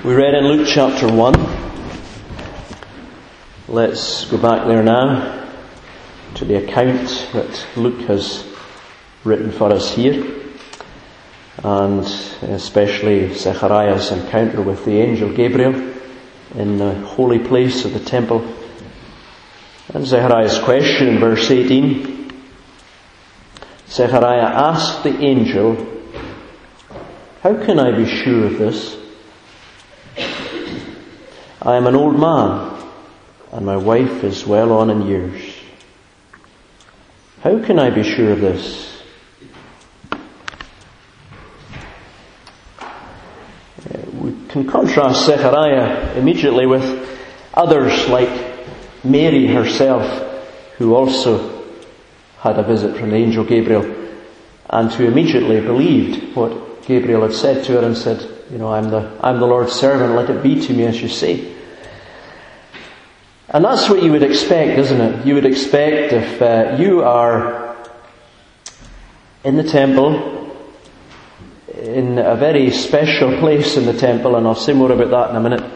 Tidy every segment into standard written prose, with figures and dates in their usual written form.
We read in Luke chapter 1. Let's go back there now to the account that Luke has written for us here, and especially Zechariah's encounter with the angel Gabriel in the holy place of the temple. And Zechariah's question in verse 18. Zechariah asked the angel, "How can I be sure of this? I am an old man, and my wife is well on in years. How can I be sure of this?" We can contrast Zechariah immediately with others like Mary herself, who also had a visit from the angel Gabriel, and who immediately believed what Gabriel had said to her and said, I'm the Lord's servant, let it be to me as you say. And that's what you would expect, isn't it? You would expect if you are in the temple, in a very special place in the temple, and I'll say more about that in a minute,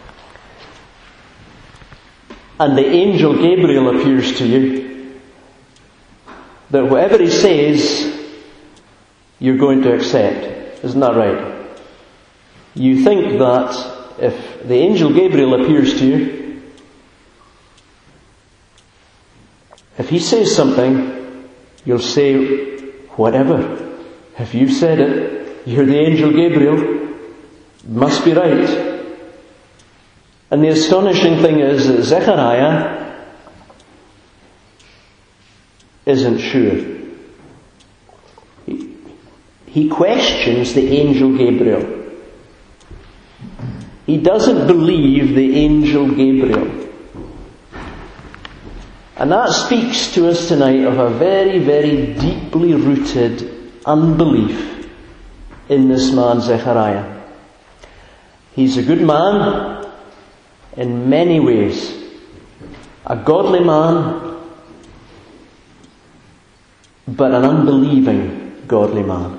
and the angel Gabriel appears to you, that whatever he says, you're going to accept. Isn't that right? You think that if the angel Gabriel appears to you, if he says something, you'll say, whatever. If you've said it, you're the angel Gabriel, must be right. And the astonishing thing is that Zechariah isn't sure. He questions the angel Gabriel. He doesn't believe the angel Gabriel. And that speaks to us tonight of a very, very deeply rooted unbelief in this man Zechariah. He's a good man in many ways. A godly man, but an unbelieving godly man.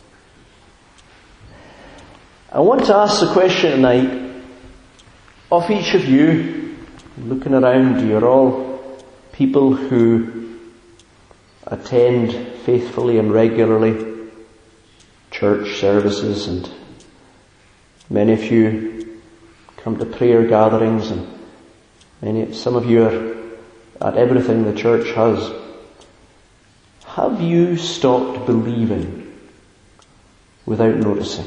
I want to ask the question tonight of each of you, looking around, you're all people who attend faithfully and regularly church services, and many of you come to prayer gatherings, and some of you are at everything the church has. Have you stopped believing without noticing?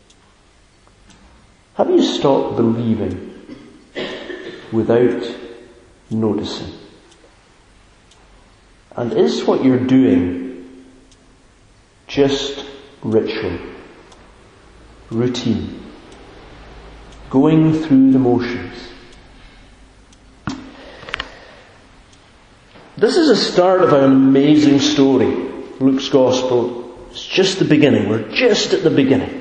Have you stopped believing without noticing? And is what you're doing just ritual, routine, going through the motions? This is the start of an amazing story. Luke's Gospel. It's just the beginning. We're just at the beginning.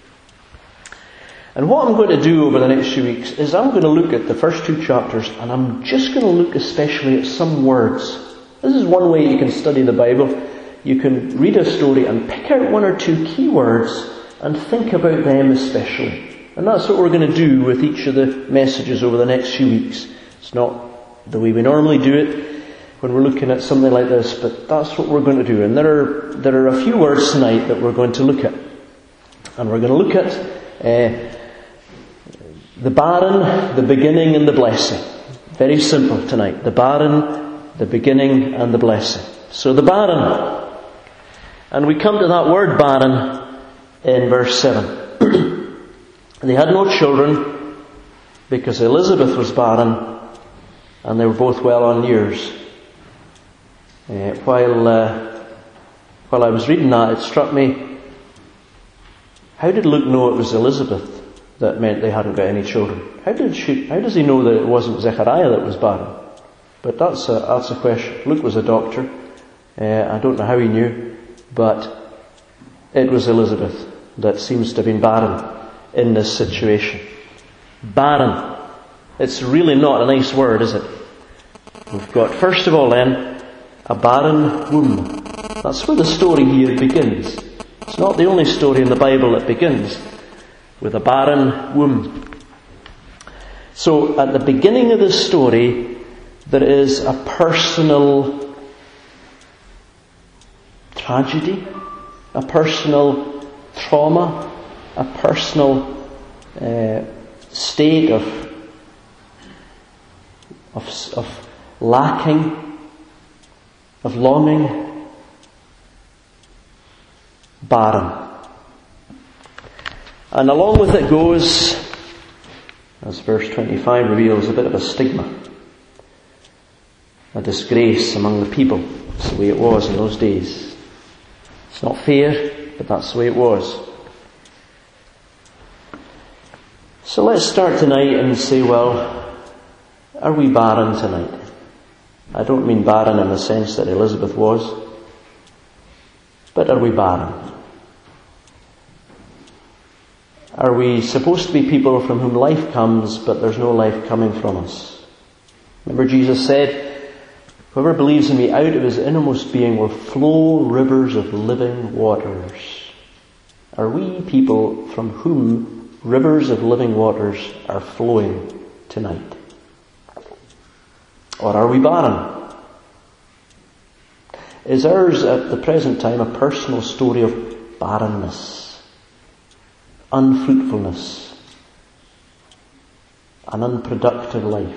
And what I'm going to do over the next few weeks is I'm going to look at the first two chapters, and I'm just going to look especially at some words. This is one way you can study the Bible. You can read a story and pick out one or two key words and think about them especially. And that's what we're going to do with each of the messages over the next few weeks. It's not the way we normally do it when we're looking at something like this, but that's what we're going to do. And there are a few words tonight that we're going to look at. And we're going to look at the barren, the beginning and the blessing. Very simple tonight. The barren, the beginning and the blessing. So the barren. And we come to that word barren in verse 7. They had no children because Elizabeth was barren and they were both well on years. While I was reading that, it struck me, how did Luke know it was Elizabeth that meant they hadn't got any children? How does he know that it wasn't Zechariah that was barren? But that's a question. Luke was a doctor. I don't know how he knew, but it was Elizabeth that seems to have been barren in this situation. Barren. It's really not a nice word, is it? We've got, first of all then, a barren womb. That's where the story here begins. It's not the only story in the Bible that begins with a barren womb. So at the beginning of this story, there is a personal tragedy, a personal trauma, a personal state of lacking, of longing, barren. And along with it goes, as verse 25 reveals, a bit of a stigma, a disgrace among the people. That's the way it was in those days. It's not fair, but that's the way it was. So let's start tonight and say, well, are we barren tonight? I don't mean barren in the sense that Elizabeth was, but are we barren? Are we supposed to be people from whom life comes, but there's no life coming from us? Remember Jesus said, whoever believes in me, out of his innermost being will flow rivers of living waters. Are we people from whom rivers of living waters are flowing tonight? Or are we barren? Is ours at the present time a personal story of barrenness, unfruitfulness, an unproductive life?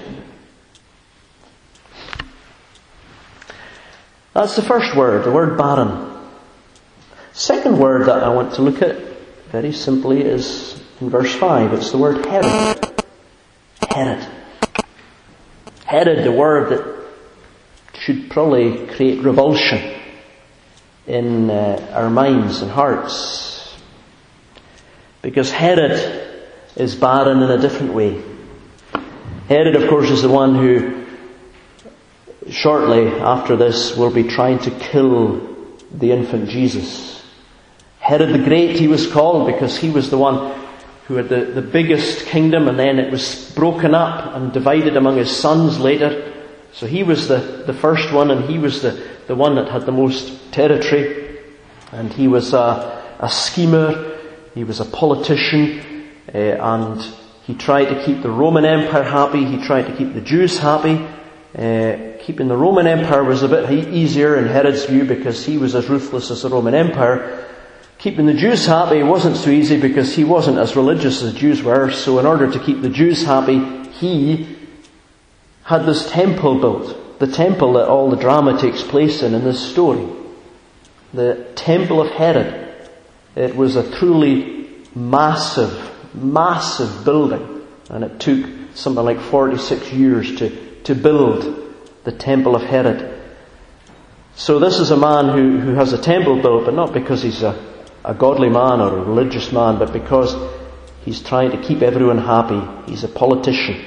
That's the first word, the word barren. Second word that I want to look at, very simply, is in verse 5. It's the word Herod. Herod. Herod, the word that should probably create revulsion in our minds and hearts. Because Herod is barren in a different way. Herod, of course, is the one who shortly after this will be trying to kill the infant Jesus. Herod the Great, he was called because he was the one who had the biggest kingdom, and then it was broken up and divided among his sons later. So he was the first one, and he was the one that had the most territory. And he was a schemer. He was a politician, and he tried to keep the Roman Empire happy. He tried to keep the Jews happy. Keeping the Roman Empire was a bit easier in Herod's view because he was as ruthless as the Roman Empire. Keeping the Jews happy wasn't so easy because he wasn't as religious as Jews were. So in order to keep the Jews happy, he had this temple built. The temple that all the drama takes place in this story. The Temple of Herod. It was a truly massive building. And it took something like 46 years to build the Temple of Herod. So this is a man who has a temple built, but not because he's a godly man or a religious man, but because he's trying to keep everyone happy. He's a politician.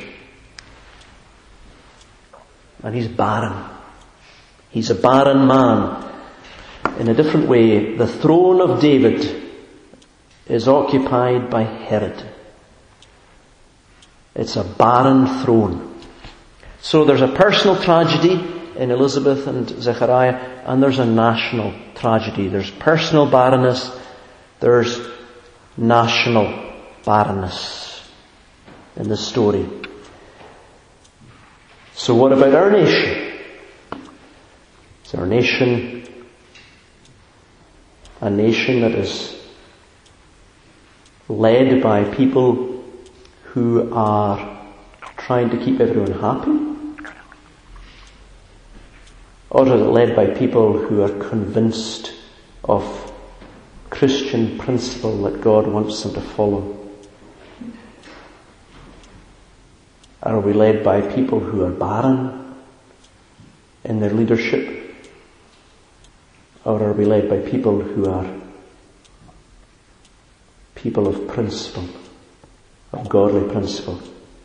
And he's barren. He's a barren man. In a different way, the throne of David is occupied by Herod. It's a barren throne. So there's a personal tragedy in Elizabeth and Zechariah, and there's a national tragedy. There's personal barrenness, there's national barrenness in this story. So what about our nation? Is our nation a nation that is led by people who are trying to keep everyone happy? Or is it led by people who are convinced of Christian principle that God wants them to follow? Are we led by people who are barren in their leadership? Or are we led by people who are people of principle, of godly principle?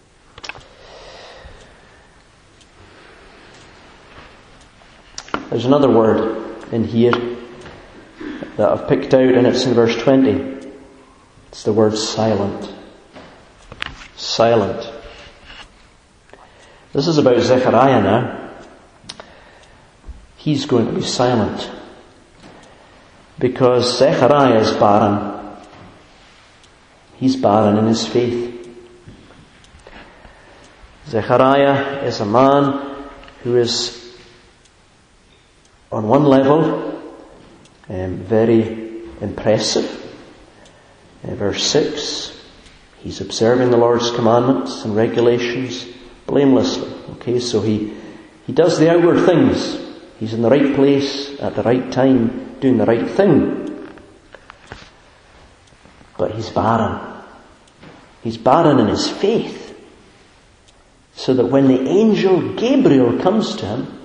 There's another word in here that I've picked out, and it's in verse 20. It's the word silent. Silent. This is about Zechariah now. He's going to be silent. Because Zechariah is barren. He's barren in his faith. Zechariah is a man who is, on one level, very impressive. Verse 6, he's observing the Lord's commandments and regulations blamelessly. Okay, so he does the outward things. He's in the right place at the right time, doing the right thing. But he's barren. He's barren in his faith. So that when the angel Gabriel comes to him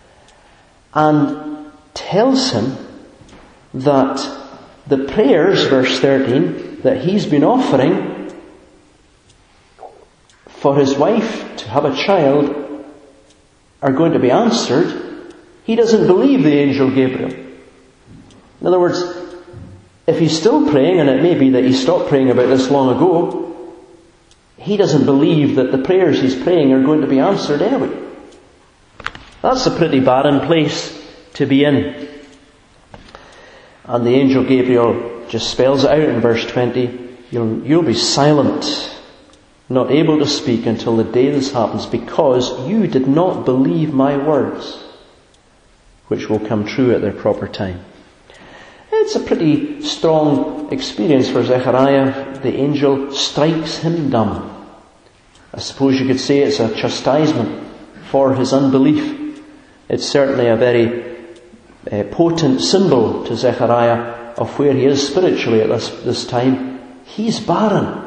and tells him that the prayers, verse 13, that he's been offering for his wife to have a child are going to be answered, he doesn't believe the angel Gabriel. In other words, if he's still praying, and it may be that he stopped praying about this long ago, he doesn't believe that the prayers he's praying are going to be answered anyway. That's a pretty barren place to be in. And the angel Gabriel just spells it out in verse 20. You'll be silent, not able to speak until the day this happens, because you did not believe my words, which will come true at their proper time. It's a pretty strong experience for Zechariah. The angel strikes him dumb. I suppose you could say it's a chastisement for his unbelief. It's certainly a very potent symbol to Zechariah of where he is spiritually at this time. He's barren.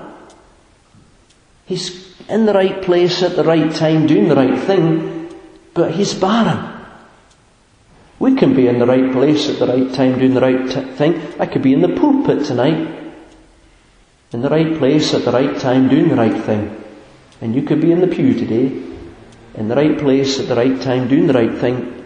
He's in the right place at the right time, doing the right thing, but he's barren. We can be in the right place at the right time, doing the right thing. I could be in the pulpit tonight, in the right place at the right time, doing the right thing. And you could be in the pew today, in the right place at the right time, doing the right thing.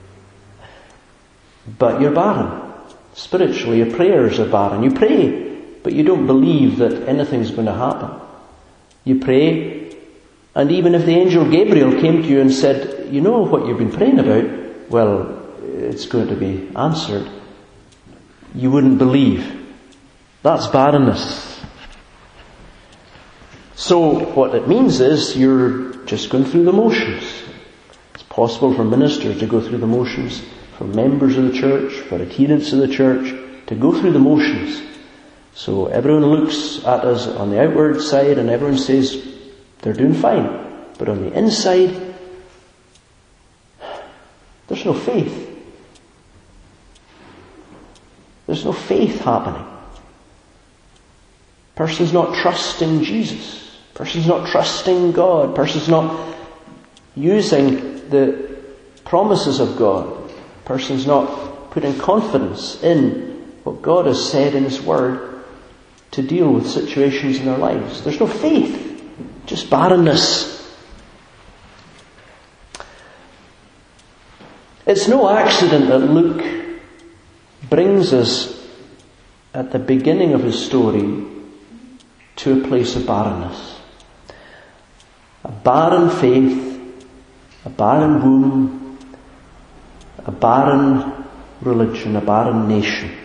But you're barren. Spiritually, your prayers are barren. You pray, but you don't believe that anything's going to happen. You pray, and even if the angel Gabriel came to you and said, you know what you've been praying about, well, it's going to be answered, you wouldn't believe. That's barrenness. So what it means is you're just going through the motions. It's possible for ministers to go through the motions, for members of the church, for adherents of the church, to go through the motions. So everyone looks at us on the outward side and everyone says they're doing fine. But on the inside, there's no faith. There's no faith happening. Person's not trusting Jesus. Person's not trusting God. Person's not using the promises of God. Person's not putting confidence in what God has said in His Word to deal with situations in their lives. There's no faith. Just barrenness. It's no accident that Luke brings us at the beginning of his story to a place of barrenness. A barren faith, a barren womb, a barren religion, a barren nation.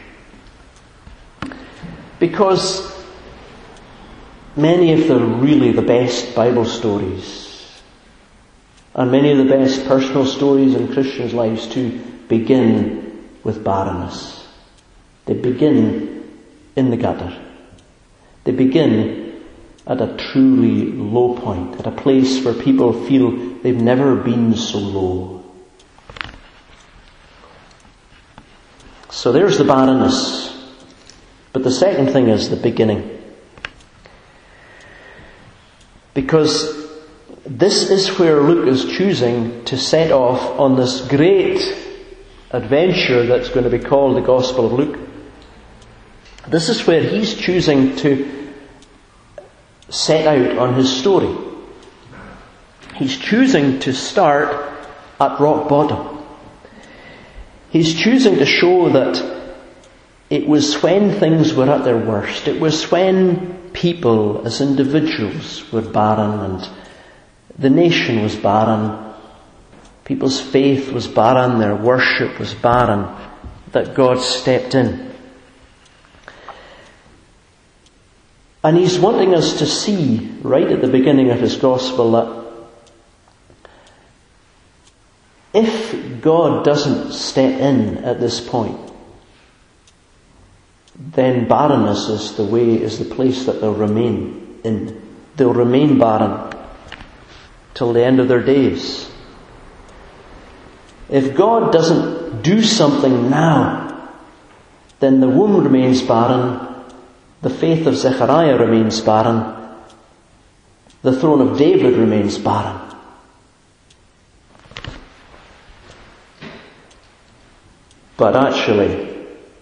Because many of the best Bible stories and many of the best personal stories in Christians' lives too begin with barrenness. They begin in the gutter. They begin at a truly low point, at a place where people feel they've never been so low. So there's the barrenness. But the second thing is the beginning. Because this is where Luke is choosing to set off on this great adventure that's going to be called the Gospel of Luke. This is where he's choosing to set out on his story. He's choosing to start at rock bottom. He's choosing to show that it was when things were at their worst. It was when people as individuals were barren and the nation was barren. People's faith was barren. Their worship was barren. That God stepped in. And he's wanting us to see, right at the beginning of his gospel, that if God doesn't step in at this point, then barrenness is the place that they'll remain in. They'll remain barren till the end of their days. If God doesn't do something now, then the womb remains barren, the faith of Zechariah remains barren, the throne of David remains barren. But actually,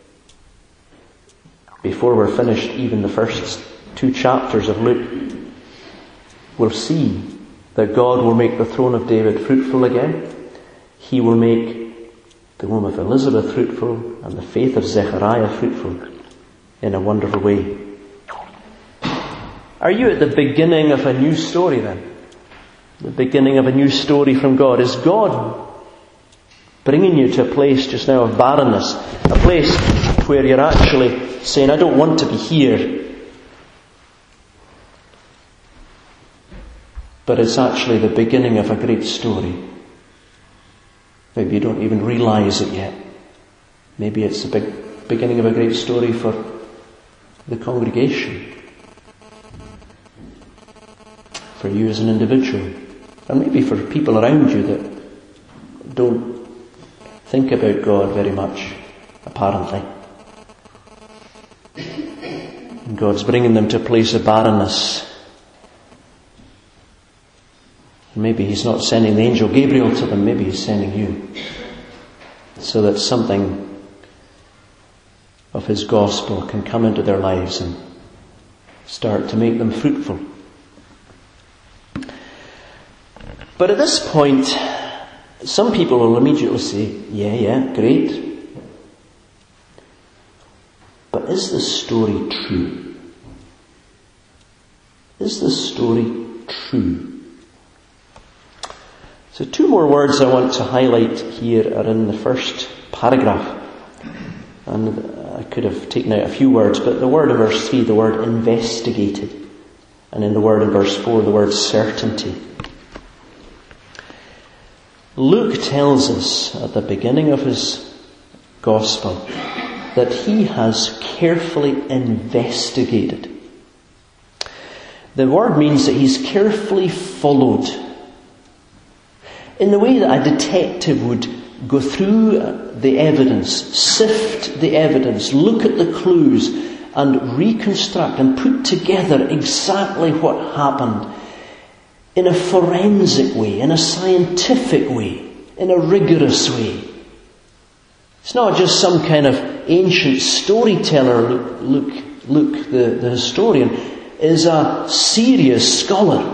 before we're finished even the first 2 chapters of Luke, we'll see that God will make the throne of David fruitful again. He will make the womb of Elizabeth fruitful and the faith of Zechariah fruitful in a wonderful way. Are you at the beginning of a new story then? The beginning of a new story from God? Is God bringing you to a place just now of barrenness? A place where you're actually saying, I don't want to be here. But it's actually the beginning of a great story. Maybe you don't even realize it yet. Maybe it's the beginning of a great story for the congregation, for you as an individual, and maybe for people around you that don't think about God very much, apparently. And God's bringing them to a place of barrenness. Maybe He's not sending the angel Gabriel to them, maybe He's sending you, so that something of His gospel can come into their lives and start to make them fruitful. But at this point, some people will immediately say, yeah, great. But is this story true? Is this story true? So 2 more words I want to highlight here are in the first paragraph. And I could have taken out a few words, but the word in verse 3, the word investigated. And in the word in verse 4, the word certainty. Luke tells us at the beginning of his gospel that he has carefully investigated. The word means that he's carefully followed. In the way that a detective would go through the evidence, sift the evidence, look at the clues, and reconstruct and put together exactly what happened in a forensic way, in a scientific way, in a rigorous way. It's not just some kind of ancient storyteller. Luke, the historian, is a serious scholar.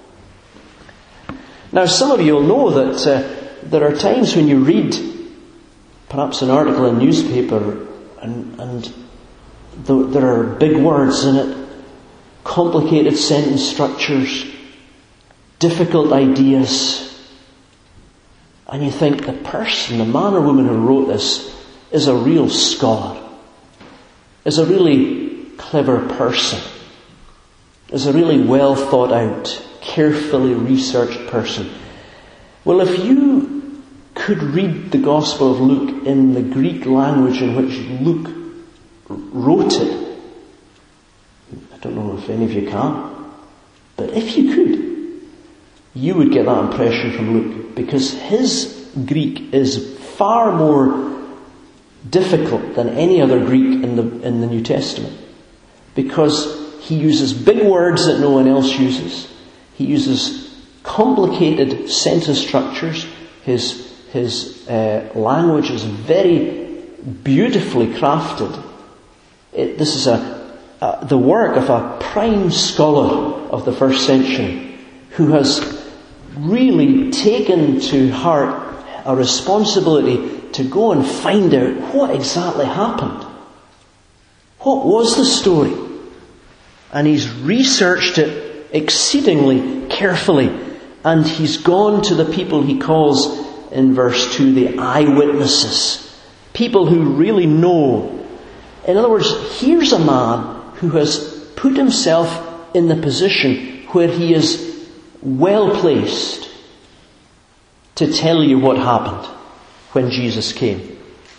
Now, some of you will know that there are times when you read perhaps an article in a newspaper and there are big words in it, complicated sentence structures, difficult ideas, and you think the person, the man or woman who wrote this is a real scholar, is a really clever person, is a really well thought out, carefully researched person. Well, if you could read the Gospel of Luke in the Greek language in which Luke wrote it, I don't know if any of you can, but if you could, you would get that impression from Luke, because his Greek is far more difficult than any other Greek in the New Testament, because he uses big words that no one else uses. He uses complicated sentence structures. His language is very beautifully crafted. This is the work of a prime scholar of the first century who has really taken to heart a responsibility to go and find out what exactly happened. What was the story? And he's researched it exceedingly carefully, and he's gone to the people he calls in verse 2 the eyewitnesses, people who really know. In other words, here's a man who has put himself in the position where he is well placed to tell you what happened when Jesus came.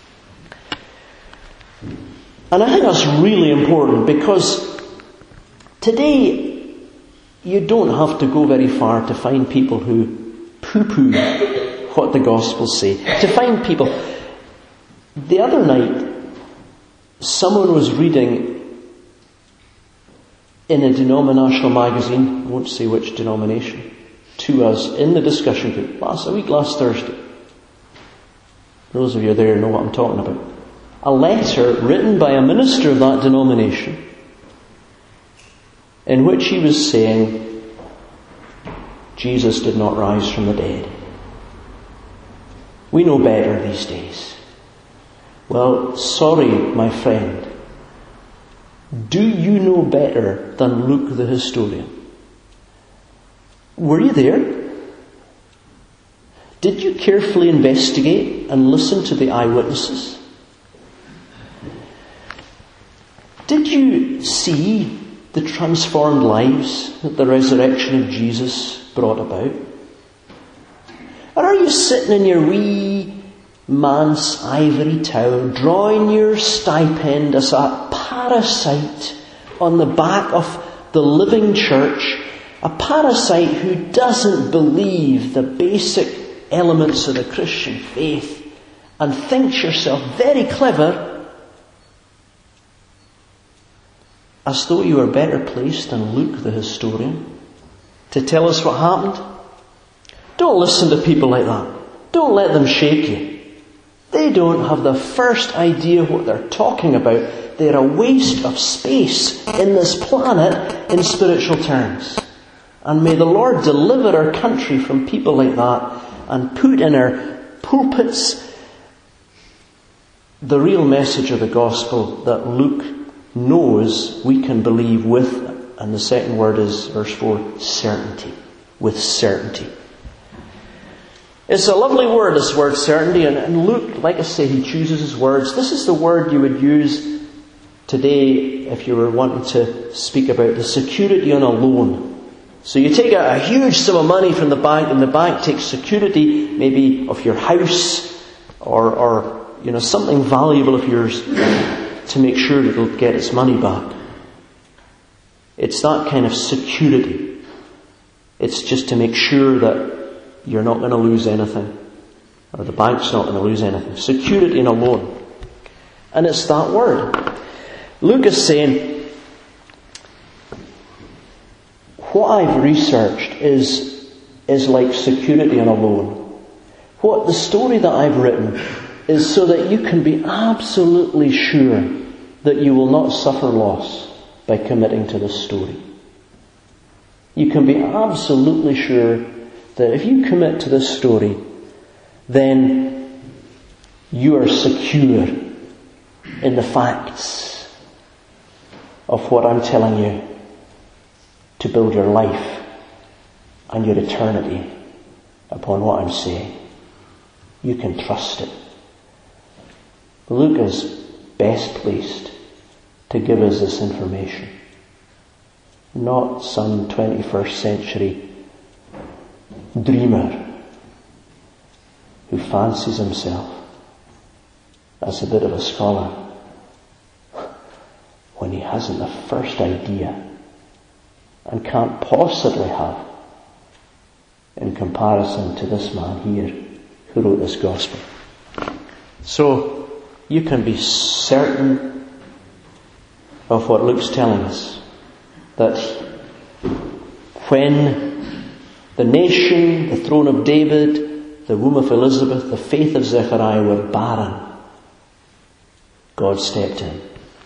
And I think that's really important, because today you don't have to go very far to find people who poo-poo what the Gospels say. To find people. The other night, someone was reading in a denominational magazine, I won't say which denomination, to us in the discussion group last Thursday. Those of you there know what I'm talking about. A letter written by a minister of that denomination, in which he was saying Jesus did not rise from the dead. We know better these days. Well, sorry, my friend. Do you know better than Luke the historian? Were you there? Did you carefully investigate and listen to the eyewitnesses? Did you see the transformed lives that the resurrection of Jesus brought about? Or are you sitting in your wee man's ivory tower, drawing your stipend as a parasite on the back of the living church, a parasite who doesn't believe the basic elements of the Christian faith, and thinks yourself very clever, as though you are better placed than Luke the historian to tell us what happened? Don't listen to people like that. Don't let them shake you. They don't have the first idea what they're talking about. They're a waste of space in this planet in spiritual terms. And may the Lord deliver our country from people like that and put in our pulpits the real message of the gospel that Luke knows we can believe with, and the second word is, verse 4, certainty. With certainty. It's a lovely word, this word certainty, and Luke, like I say, he chooses his words. This is the word you would use today if you were wanting to speak about the security on a loan. So you take a huge sum of money from the bank, and the bank takes security, maybe of your house, or something valuable of yours, to make sure that it'll get its money back. It's that kind of security. It's just to make sure that you're not going to lose anything, or the bank's not going to lose anything. Security in a loan. And it's that word. Luke is saying, what I've researched is like security on a loan. What the story that I've written is so that you can be absolutely sure that you will not suffer loss by committing to this story. You can be absolutely sure that if you commit to this story, then you are secure in the facts of what I'm telling you to build your life and your eternity upon what I'm saying. You can trust it. Luke is best placed to give us this information. Not some 21st century dreamer who fancies himself as a bit of a scholar when he hasn't the first idea and can't possibly have in comparison to this man here who wrote this gospel. So you can be certain of what Luke's telling us, that when the nation, the throne of David, the womb of Elizabeth, the faith of Zechariah were barren, God stepped in.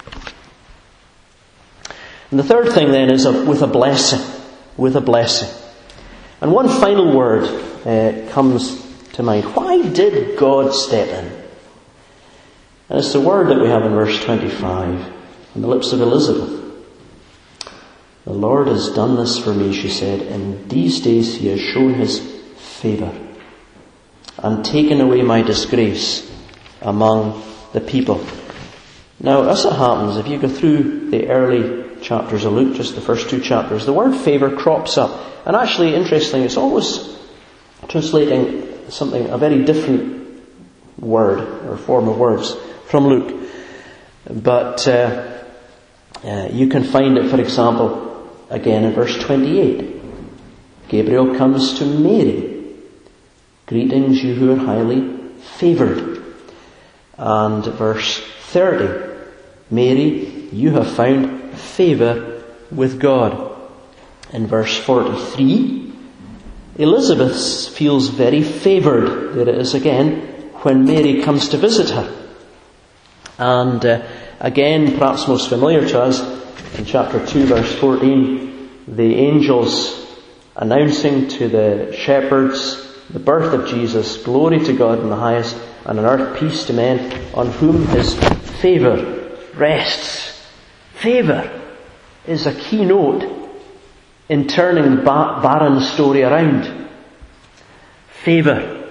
And the third thing then is with a blessing. With a blessing. And one final word comes to mind. Why did God step in? And it's the word that we have in verse 25 on the lips of Elizabeth. The Lord has done this for me, she said. In these days he has shown his favour and taken away my disgrace among the people. Now, as it happens, if you go through the early chapters of Luke, just the first 2 chapters, the word favour crops up. And actually, interestingly, it's always translating a very different word or form of words from Luke. But you can find it, for example, again in verse 28. Gabriel comes to Mary. Greetings, you who are highly favoured. And verse 30. Mary, you have found favour with God. In verse 43, Elizabeth feels very favoured. There it is again, when Mary comes to visit her. And again, perhaps most familiar to us, in chapter 2, verse 14, the angels announcing to the shepherds the birth of Jesus, glory to God in the highest, and on earth peace to men on whom his favour rests. Favour is a keynote in turning the barren story around. Favour.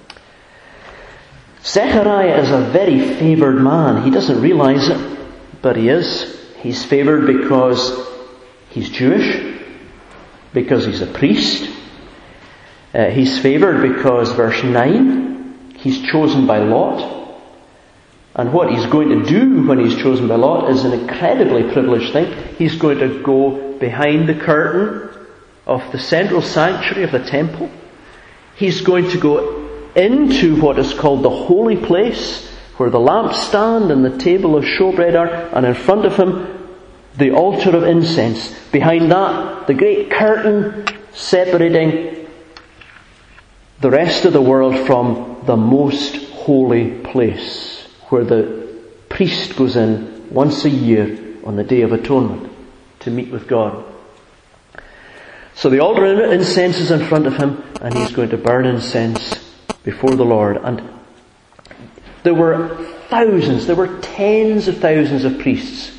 Zechariah is a very favoured man. He doesn't realise it, but he is. He's favoured because he's Jewish, because he's a priest. He's favoured because, verse 9, he's chosen by lot. And what he's going to do when he's chosen by lot is an incredibly privileged thing. He's going to go behind the curtain of the central sanctuary of the temple. He's going to go into what is called the holy place, where the lampstand and the table of showbread are, and in front of him, the altar of incense. Behind that, the great curtain separating the rest of the world from the most holy place, where the priest goes in once a year on the Day of Atonement to meet with God. So the altar of incense is in front of him, and he's going to burn incense before the Lord. And there were tens of thousands of priests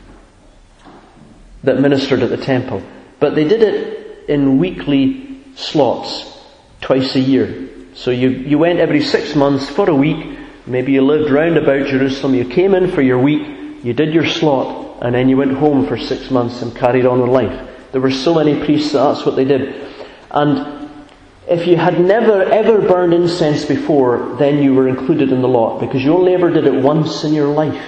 that ministered at the temple. But they did it in weekly slots, twice a year. So you went every 6 months for a week. Maybe you lived round about Jerusalem. You came in for your week, you did your slot, and then you went home for 6 months and carried on with life. There were so many priests that's what they did. And if you had never ever burned incense before, then you were included in the lot, because you only ever did it once in your life.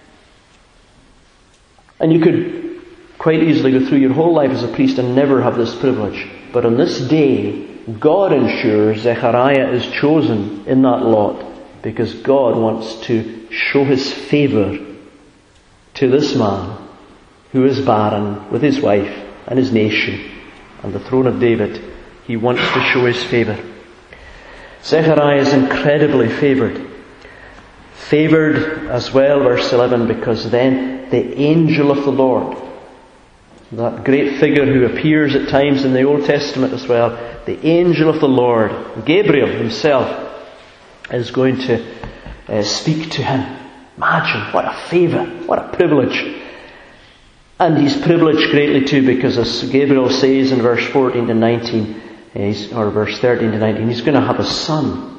And you could quite easily go through your whole life as a priest and never have this privilege. But on this day, God ensures Zechariah is chosen in that lot, because God wants to show his favour to this man who is barren with his wife and his nation and the throne of David. He wants to show his favour. Zechariah is incredibly favoured. Favoured as well, verse 11, because then the angel of the Lord, that great figure who appears at times in the Old Testament as well, the angel of the Lord, Gabriel himself, is going to speak to him. Imagine, what a favour, what a privilege. And he's privileged greatly too, because as Gabriel says in verse 14 to 19, or verse 13 to 19, he's going to have a son.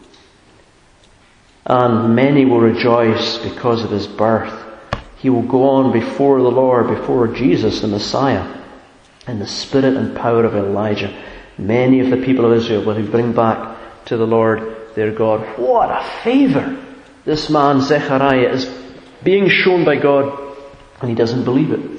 And many will rejoice because of his birth. He will go on before the Lord, before Jesus the Messiah, in the spirit and power of Elijah. Many of the people of Israel will he bring back to the Lord their God. What a favour this man Zechariah is being shown by God, and he doesn't believe it.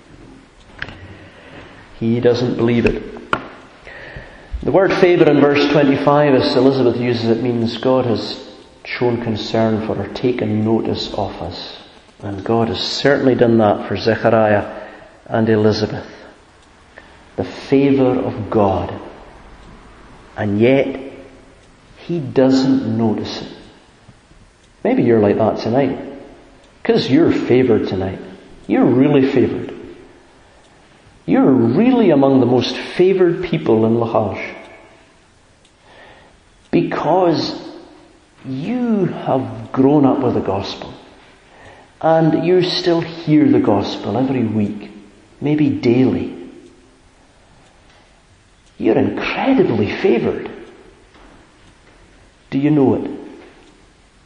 He doesn't believe it. The word favour in verse 25, as Elizabeth uses it, means God has shown concern for or taken notice of us. And God has certainly done that for Zechariah and Elizabeth. The favour of God. And yet, he doesn't notice it. Maybe you're like that tonight. Because you're favoured tonight. You're really favoured. You're really among the most favoured people in Laharsh. Because you have grown up with the gospel. And you still hear the gospel every week. Maybe daily. You're incredibly favoured. Do you know it?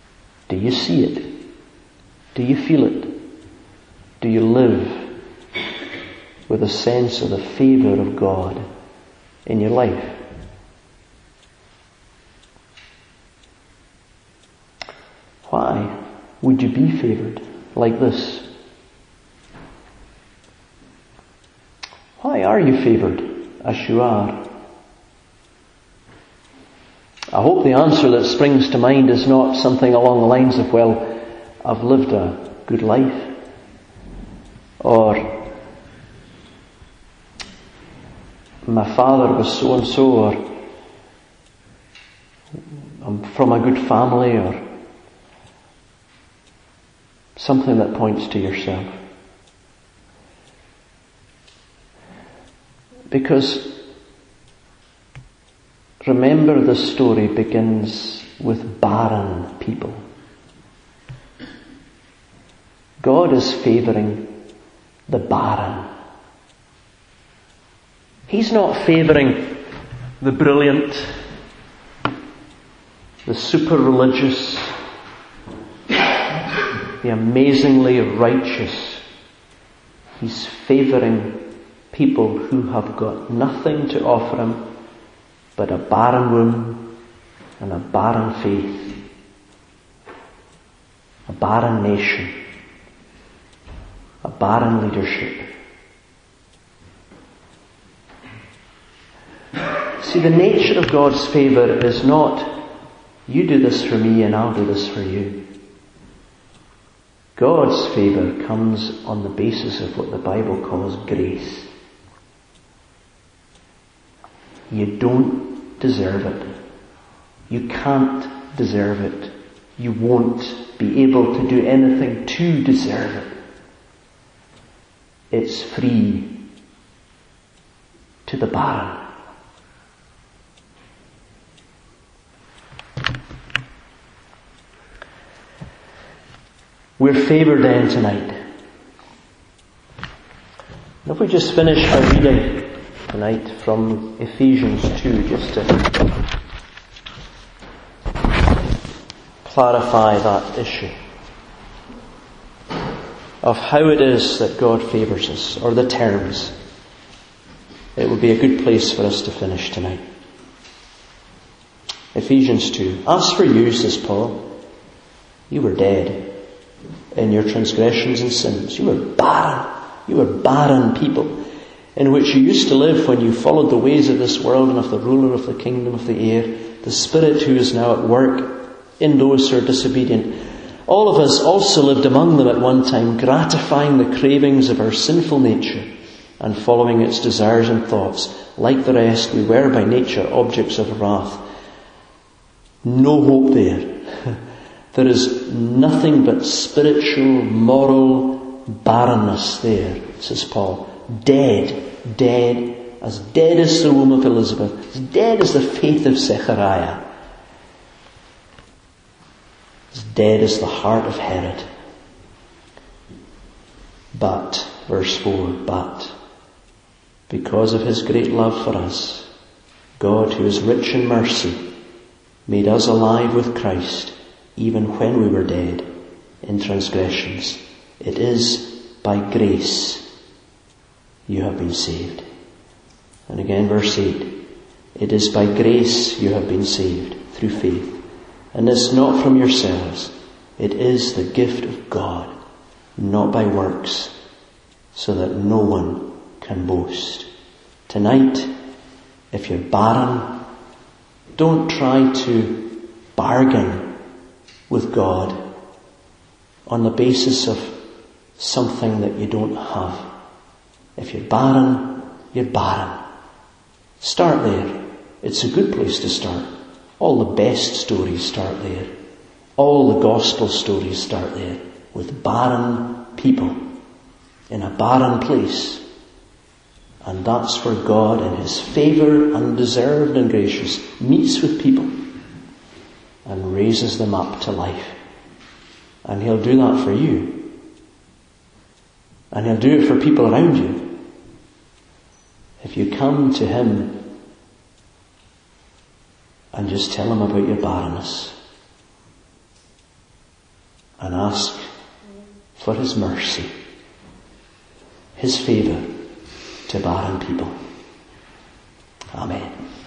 Do you see it? Do you feel it? Do you live with a sense of the favour of God in your life? Why would you be favoured like this? Why are you favoured as you are? I hope the answer that springs to mind is not something along the lines of, well, I've lived a good life, or my father was so and so, or I'm from a good family, or something that points to yourself. Because remember, the story begins with barren people. God is favouring the barren. He's not favouring the brilliant, the super religious, the amazingly righteous. He's favouring people who have got nothing to offer him but a barren womb and a barren faith, a barren nation, a barren leadership. See, the nature of God's favour is not, you do this for me and I'll do this for you. God's favour comes on the basis of what the Bible calls grace. You don't deserve it. You can't deserve it. You won't be able to do anything to deserve it. It's free to the barren. We're favoured then tonight. And if we just finish our reading tonight from Ephesians 2, just to clarify that issue of how it is that God favours us, or the terms. It would be a good place for us to finish tonight. Ephesians 2. As for you, says Paul, you were dead in your transgressions and sins. You were barren. You were barren people, in which you used to live when you followed the ways of this world and of the ruler of the kingdom of the air, the Spirit who is now at work in those who are disobedient. All of us also lived among them at one time, gratifying the cravings of our sinful nature and following its desires and thoughts. Like the rest, we were by nature objects of wrath. No hope there. There is nothing but spiritual, moral barrenness there, says Paul. Dead, as dead as the womb of Elizabeth, as dead as the faith of Zechariah, as dead as the heart of Herod. But, verse 4, but, because of his great love for us, God, who is rich in mercy, made us alive with Christ, even when we were dead in transgressions. It is by grace you have been saved. And again, verse 8, it is by grace you have been saved through faith. And this not from yourselves. It is the gift of God, not by works, so that no one can boast. Tonight, if you're barren, don't try to bargain with God on the basis of something that you don't have. If you're barren, you're barren. Start there. It's a good place to start. All the best stories start there. All the gospel stories start there, with barren people in a barren place. And that's where God, in his favour, undeserved and gracious, meets with people and raises them up to life. And he'll do that for you. And he'll do it for people around you. If you come to him and just tell him about your barrenness and ask for his mercy, his favour, to barren people. Amen.